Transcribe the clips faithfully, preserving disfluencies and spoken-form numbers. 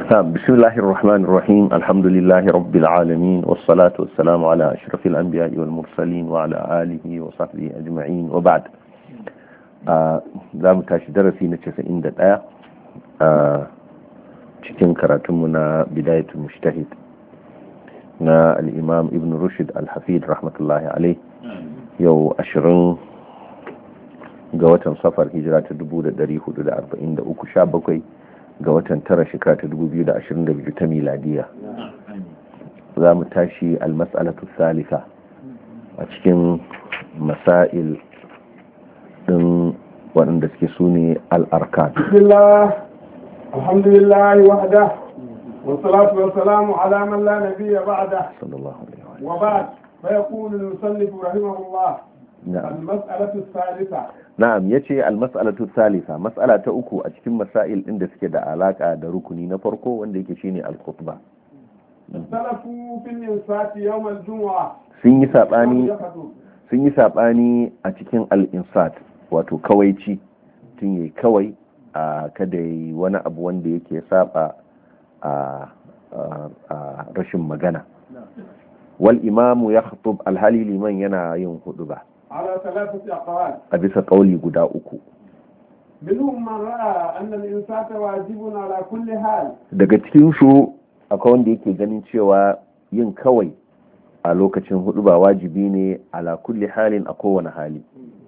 بسم الله الرحمن الرحيم الحمد لله رب العالمين والصلاة والسلام على أشرف الأنبياء والمرسلين وعلى آله وصحبه أجمعين وبعد za mu tashi darasi na casa'in da ɗaya a cikin karatunmu na bidayatul mujtahid na al'imam ibn rushd al-hafid rahmatullahi alai yau ashirin ga watan safar hijira ta dubu da ɗari hudu da arba'in da uku sha bakwai ga watan tara shekara ta dubu biyu da ashirin da biyu ta miladiya. Za mu tashi al-mas'alatu salisa a cikin masail din waɗanda suke su ne al-arkan. Bismillah, alhamdulillah wahda, wa salatu wa salamu ala man la nabiyya ba'da. Sallallahu alaihi wa sallam. Wa ba'd, fa yaqulu al-musannif rahimahullah. Na'am. Al-mas'alatu salisa. Na'am, yace al-mas'alatu salisa, mas'ala ta uku a cikin masail din da suke da alaka da rukuni na farko wanda yake shine al-khutba. Salafu fil insati yawm al-jum'ah. Sun yi sabani sun yi sabani a cikin al-insat wato kawaici tun yayi kawai a kada yi wani abu wanda yake saba a rashin magana. Wal imamu yakhutub al-hali liman yana yin huduba على ثلاثة أقوال. a bisa kauli guda uku. منهم من رأى أن الإنسات واجب على كل حال. Daga cikin su akwai wanda yake ganin cewa yin kawai a lokacin hudu ba wajibi ne ala kulli halin a kowane hali.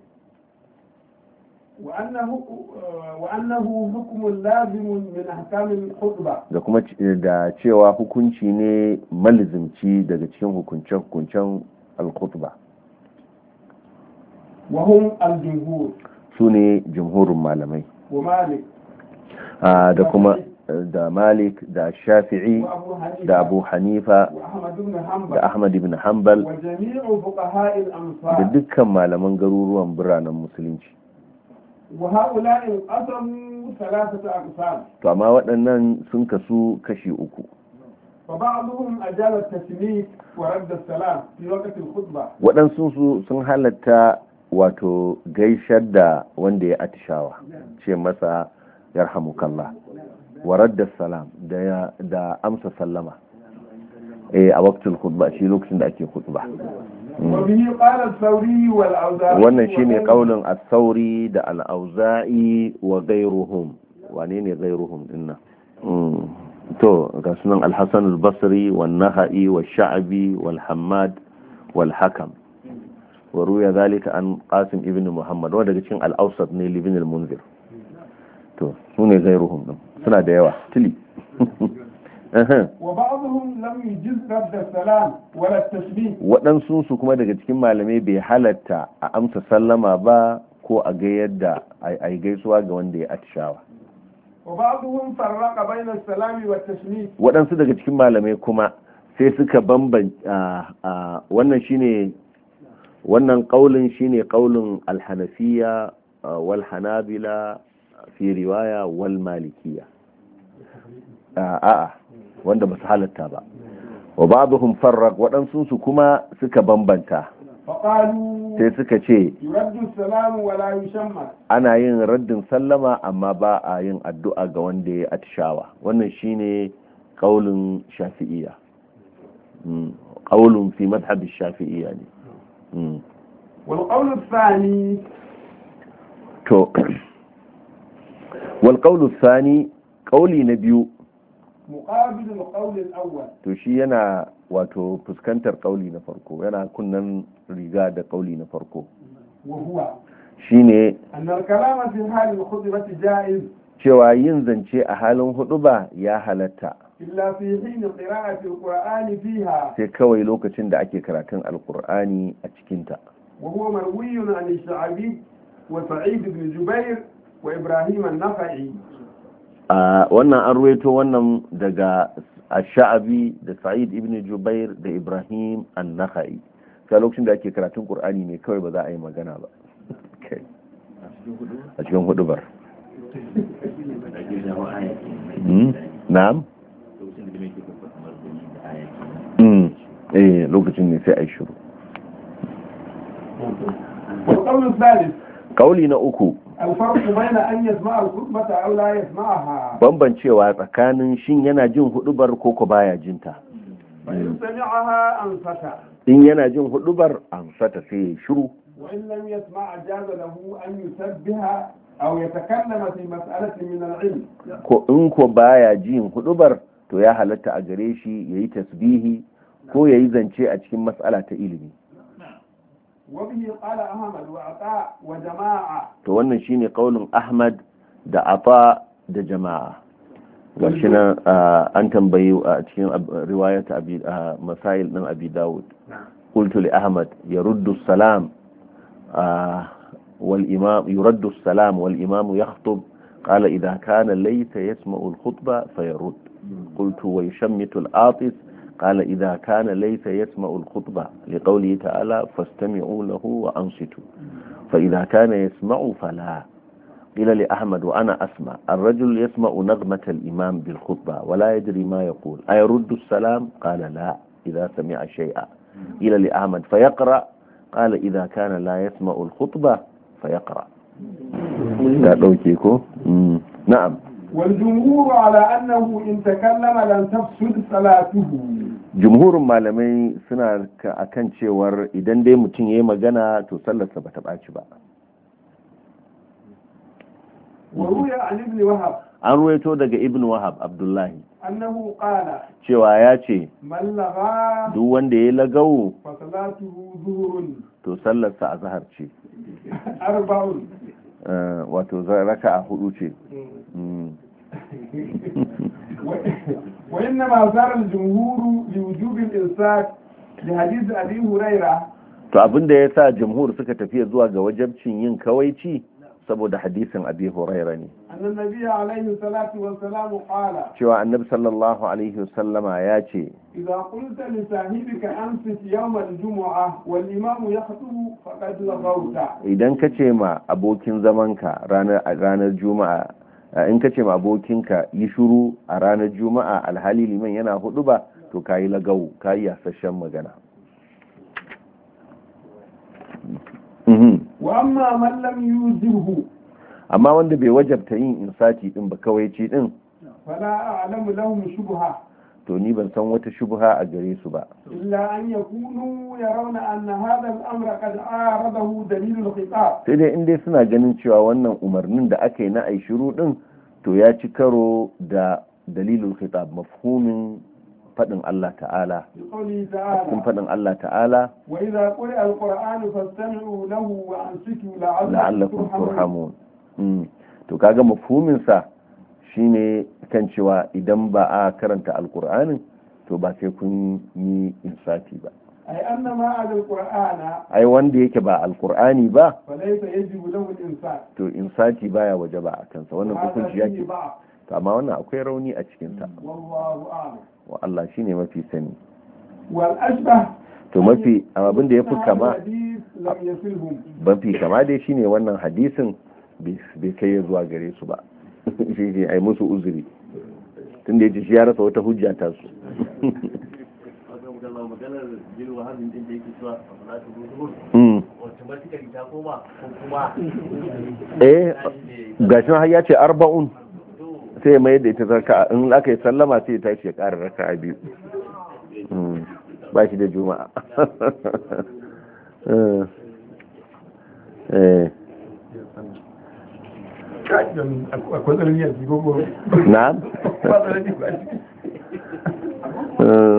وأنه وأنه حكم لازم من أحكام الخطبة. Da kuma da cewa hukunci ne malizimci daga cikin hukunce-hukuncen al-khutba. وهم الجمهور. Su ne jumhurin malamai. ومالك. Da kuma da Malik da Shafi'i da Abu Hanifa وأحمد بن حنبل. da Ahmad ibn Hanbal وجميع فقهاء da الأمصار. dukkan malaman garuruwan biranen musulunci. وهؤلاء انقسموا ثلاثة أقسام. To amma waɗannan sun kasu kashi uku. فبعضهم أجال التسليم ورد السلام في وقت الخطبة. Waɗansu su sun halatta wato gaishar da wanda ya atishawa ce masa yarhamukallah wa radda salam da da amsa sallama eh a waqtul khutba shi lokacin da ake khutba. وبه قال الثوري والأوزاعي. Wannan shine kaulin al-Thawri da al-Auza'i wa ghayruhum. Wane ne ghayruhum dinnan? To ga sunan al-Hasan al-Basri wan Naha'i wa Sha'bi wal Hammad wal Hakam. wa ruya zalika an Qasim ibn Muhammad wanda daga cikin al-Awsat ne ibn al-Munzir. To sune ghayruhum din suna da yawa tili. wa ba'dhum lam yujiz radd as-salam wala at-tashbih. Waɗansu su kuma daga cikin malamai bai halatta a amsa sallama ba ko a ga yadda ai gaisuwa ga wanda ya atishawa. wa ba'dhum farraqa bayna as-salam wa at-tashbih. Waɗansu daga cikin malamai kuma sai suka bambanta wannan shine wannan kaulin shine kaulin al-Hanafiyya wal Hanabila fi riwaya wal Malikiyya. A'a wanda ba su halatta ba. Wa ba'dhum farraq waɗansu su kuma suka bambanta. faqalu Sai suka ce yuraddu as-salam wa la yushamma. ana yin raddin sallama amma ba a yin addu'a ga wanda ya atishawa. Wannan shine kaulin Shafi'iyya. Kaulun fi madhhab Shafi'iyya ne. wal qawl ath-thani To wal qawl ath-thani kauli na biyu muqabil al-qawl al-awwal. to shi yana wato fuskantar kauli na farko yana kunnan riga da kauli na farko wa huwa shine أن الكلام في حال الخطبة جائز cewa yin zance a halin huduba ya halatta إلا في حين قراءة القرآن فيها. sai kawai lokacin da ake karatun alkur'ani a cikinta. وهو مروي عن الشعبي وسعيد بن جبير وإبراهيم النخعي. a wannan an ruwaito wannan daga ash-sha'abi da sa'id ibn jubair da ibrahim an-nakhai sai lokacin da ake karatun qur'ani ne kawai ba za a yi magana ba a cikin hudubar. Na'am eh lokacin ne sai a yi shiru. والقول الثالث kauli na uku الفرق بين أن يسمع الخطبة أو لا يسمعها bambancewa tsakanin shin yana jin hudubar ko ko baya jinta. فإن سمعها أنصت In yana jin hudubar amsata sai ya shiru, وإن لم يسمع جاز له أن يسبح أو يتكلم في مسألة من العلم ko in ko baya jin hudubar to ya halatta a gare shi yayi tasbihi ko yayi zance a cikin mas'ala ta ilimi. وبه قال أحمد وعطاء وجماعة To wannan shine kaulin Ahmad da Ata da jama'a. Gashi nan an tambayi a cikin riwayat abi masail din Abi Dawud. قلت لأحمد يرد السلام والإمام يرد السلام والإمام يخطب قال إذا كان ليس يسمع الخطبة فيرد. قلت ويشمت العاطس قال إذا كان ليس يسمع الخطبة لقوله تعالى فاستمعوا له وأنصتوا فإذا كان يسمع فلا. قيل لأحمد وأنا أسمع الرجل يسمع نغمة الإمام بالخطبة ولا يدري ما يقول أيرد السلام قال لا إذا سمع شيئا. قيل لأحمد فيقرأ قال إذا كان لا يسمع الخطبة فيقرأ. نعم. والجمهور على أنه إن تكلم لن تفسد صلاته. Jumhurin malamai suna akan cewar idan dai mutum ya yi magana to sallarsa ba ta ɓaci ba. وروي عن ابن وهب An ruwaito daga Ibn Wahab Abdullahi أنه قال cewa ya ce من لغى duk wanda ya lagawo فصلاته ظهر to sallarsa a zahar ce, أربع Eh, wato za- raka'a hudu ce. Mm. وإنما صار الجمهور لوجوب الإنصات لحديث أبي هريرة To abin da ya sa jumhur suka tafiya zuwa ga wajabcin yin kawaici saboda hadisin Abi Huraira ne, أن النبي عليه الصلاة والسلام قال cewa annabi sallallahu alaihi wasallama ya ce إذا قلت لصاحبك أنصت يوم الجمعة والإمام يخطب فقد لغوت. idan ka ce ma abokin zamanka ranar ranar juma'a eh, in ka ce ma abokinka yi shuru a ranar juma'a alhali liman yana hudu ba to kayi lagau kayi yasasshen magana. Mhm. وأما من لم يوجبه Amma wanda bai wajabta yin insati din ba kawaici din فلا أعلم لهم شبهة to ni ban san wata shubha a gare su ba, إلا أن يكونوا يرون أن هذا الأمر قد عارضه دليل الخطاب. sai dai in dai suna ganin cewa wannan umarnin da aka yi na ai shiru din to ya ci karo da dalilul khitab mafhumin fadin Allah ta'ala بقوله cikin تعالى fadin Allah ta'ala وإذا قرئ القرآن فاستمعوا له وأنصتوا لعلكم la'allakum ترحمون. turhamun. Mm. to kaga mafhumin sa shine kan cewa idan ba a karanta alqur'anin to ba sai kun yi insati ba, أي أن ما عدا القرآن ai wanda yake ba alqur'ani ba فليس يجب له الإنسان. to insati baya wajaba a kansa, wannan وهذا hukunci فيه yake ضعف to amma wannan akwai rauni a cikin sa, والله أعلم. wa Allah shine mafi sani. والأشبه to mafi abin da yafi kama الحديث لم يصلهم. mafi kama dai shine wannan hadisin bai bai kai ya zuwa gare su ba shi ne ai musu uzuri tunda yace shi ya rasa wata hujja ta su. Mm. eh gashin har ya ce arba'un sai mai da ita zarka in aka yi sallama sai ta ce ƙara raka a biyu. Mm. ba shi da juma'a. Eh. Eh. akwai tsarin yanzu gogo. na Eh.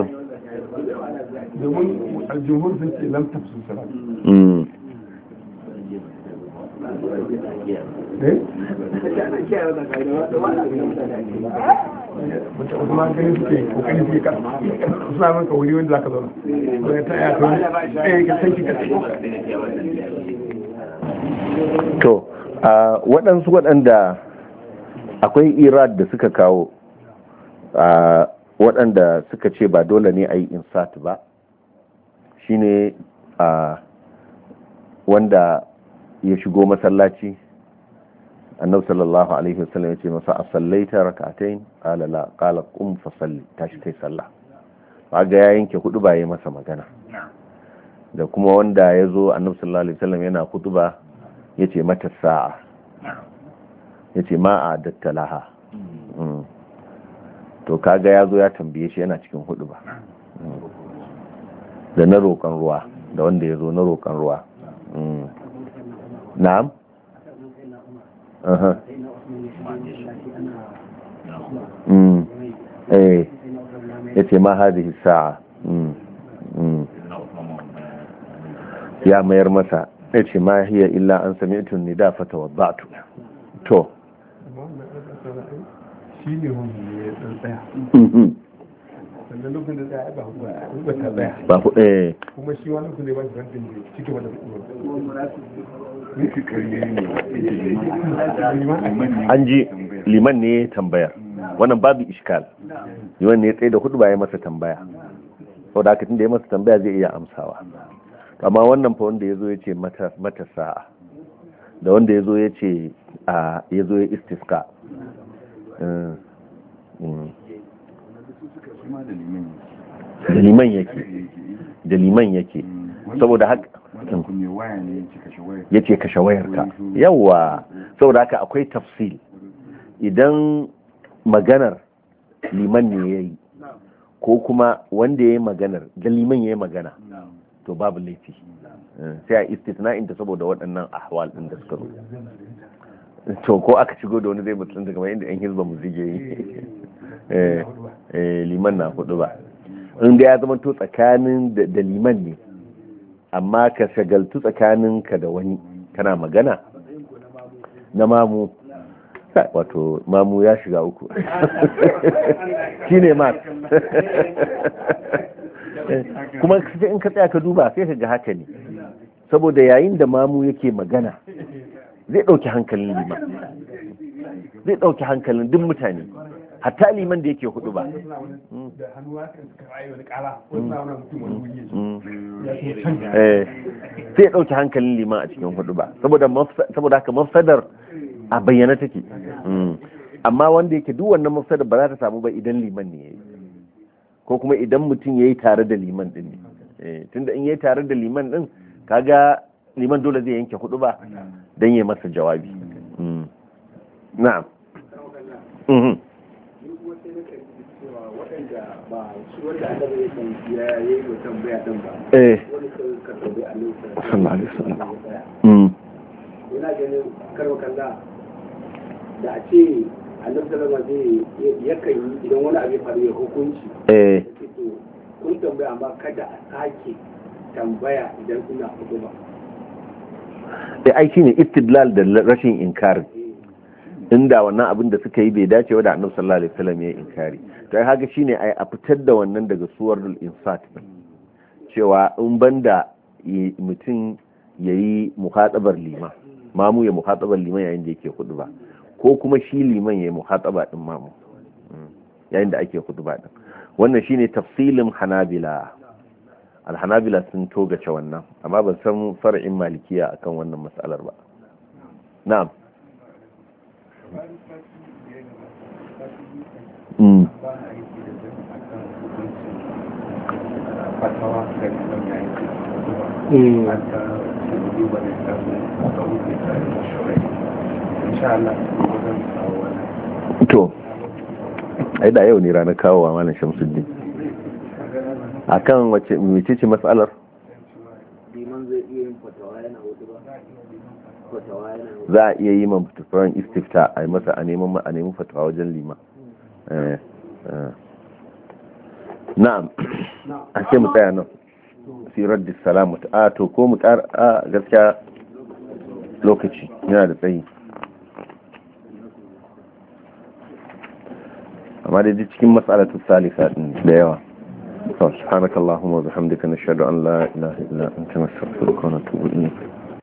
domin aljumhur sun ce lam tafsu salat. Mm. eh wata wasu ma gani suke kokari suke kan suna maka wuri wanda zaka zauna wanda ta ya to eh ka san ki ka to a waɗansu waɗanda akwai irad da suka kawo a waɗanda suka ce ba dole ne a yi insat ba shine a wanda ya shigo masallaci annabi sallallahu alaihi wasallam ya ce masa a sallaita rak'atayn qala la qala qum fa salli tashi kai sallah kaga ya yanke hudu ba yayi masa magana da kuma wanda ya zo annabi sallallahu alaihi wasallam yana hutuba yace mata sa'a yace ma a dattalaha. To kaga yazo ya tambaye shi yana cikin hudu ba da na roƙon ruwa da wanda yazo na roƙon ruwa. na'am aha mm eh yace ma hadhihi sa'a mm ya mayar masa yace ma hiya illa an sami'tu nida fatawadda'tu. To shi ne wani ya tsaya sannan lokacin da tsaya ba ba ta tsaya ba ku eh kuma shi wani lokacin da ba shi rantin da cike wanda an ji liman ne tambayar wannan babu iskal. Liman ne ya tsaye da hudu ba ya masa tambaya saboda haka tunda ya masa tambaya zai iya amsawa. Amma wannan fa wanda yazo ya ce mata mata sa'a da wanda yazo ya ce a yazo ya istisqa da liman yake da liman yake saboda haka ya ce kashe wayarka yawa saboda haka akwai tafsil. Idan maganar liman ne ya yi ko kuma wanda ya yi maganar da liman ya yi magana to babu laifi sai a istisna'in ta saboda waɗannan ahwal ɗin da suka zo. To ko aka shigo da wani zai mutum daga inda yan hizba mu zige yi liman na hudu ba in ga ya zama to tsakanin da liman ne amma ka shagaltu tsakanin ka da wani kana magana na mamu wato mamu ya shiga uku shine ma kuma in ka tsaya ka duba sai ka ga haka ne saboda yayin da mamu yake magana zai ɗauki hankalin liman zai ɗauki hankalin duk mutane hatta liman da yake hudu ba sai ɗauki hankalin liman a cikin hudu ba saboda haka mafsadar a bayyana take. Amma wanda yake duk wannan mafsadar ba za ta samu ba idan liman ne yayi ko kuma idan mutum yayi tare da liman din ne tunda in yayi tare da liman din kaga liman dole zai yanke hudu ba don yi masa jawabi. Na'am. Eh. Ina ganin karwa kalla da a ce annabi salama zai yakan yi idan wani abin faru ya hukunci. Eh. Kun tambaya amma kada a sake tambaya idan kuna hudu ba. da aiki ne istidlal da rashin inkari inda wannan abin da suka yi bai dace da annabi sallallahu alaihi wasallam ya inkari to ai haka shine ai a fitar da wannan daga suwarul insat cewa in banda mutum yayi muhatabar liman mamu ya muhatabar liman yayin da yake huduba ko kuma shi liman yayi muhataba din mamu yayin da ake huduba din wannan shine tafsilin hanabila alhanabila sun togace wannan amma ban san far'in malikiya akan wannan mas'alar ba. Na'am. Mm. To ai da yau ne ranar kawowa malam Shamsuddin akan wace mecece matsalar za a iya yi man fatawaran istifta a yi masa a neman a neman fatawa wajen lima. Na'am a ce mu tsaya nan sirar da salamu a to ko mu ƙara a gaskiya lokaci yana da tsayi amma dai cikin matsalatu salisa din da yawa. سبحانك اللهم وبحمدك نشهد أن لا إله إلا أنت نستغفرك ونتوب إليك.